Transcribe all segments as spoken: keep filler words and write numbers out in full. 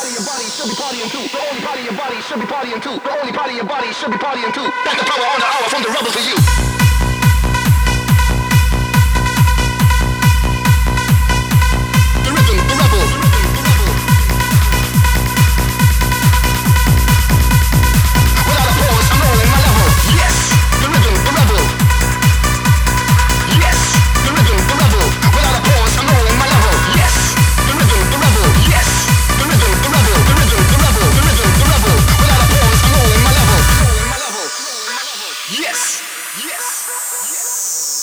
your body should be partying too. The only part of your body should be partying too. The only part of your body should be partying too. That's the power on the hour from the rebel to you. The rhythm, the rebel. Without a pause, I'm rolling my level. Yes, the rhythm, the rebel. Yes, the rhythm, the rebel. Without a pause, I'm rolling my level. Yes, the rhythm, the rebel. Yes, the rhythm, the rebel. The rhythm, the rebel. The rhythm, the rebel. Without a pause, I'm rolling my level. Rolling my level. Yes, yes, yes.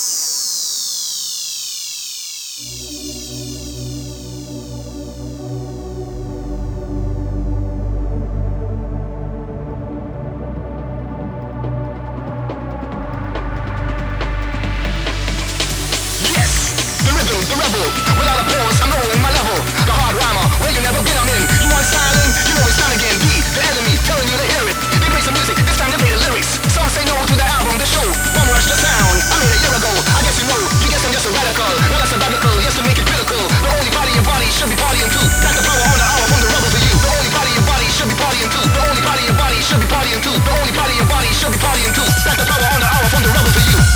The rhythm, the rebel, without a pause, I'm rolling my level. The hard rhymer, where you never been, I'm in. You want styling, you know it's time again. Be the enemy, telling you to hear it. They play some music, this time they play the lyrics. Some say no to the album, the show, one rush the sound. I made a year ago, I guess you know. You guess I'm just a radical, no less a biblical, yes to make it critical. The only part of your body should be partying too. That's the power on the hour from the rebel to you. The only part of your body should be partying too. The only part of your body should be partying too. The only part of your body should be partying too. That's the power on the hour from the rebel to you.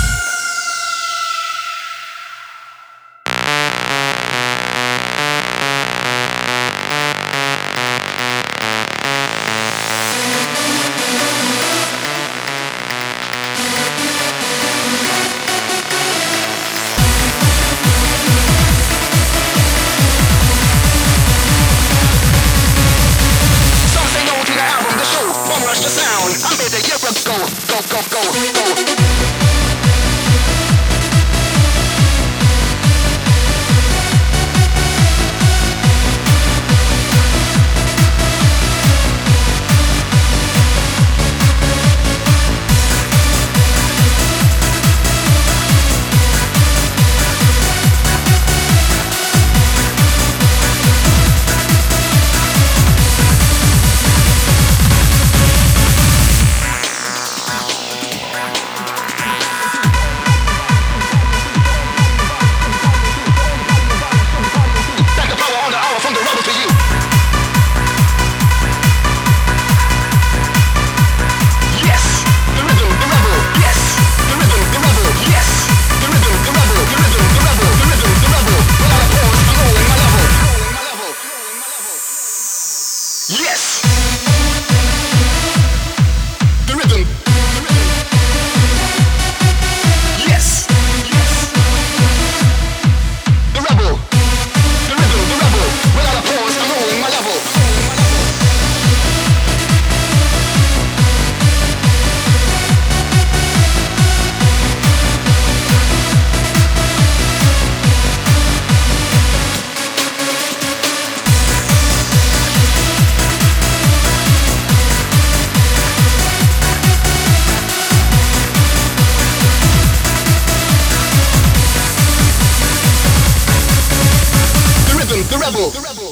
The sound, I made a year ago. Go, go, go, go. Yes! The rhythm. Yes! Yes! The rebel. The rhythm, the rebel. Without a pause, I'm rolling my level. The rebel. The rebel.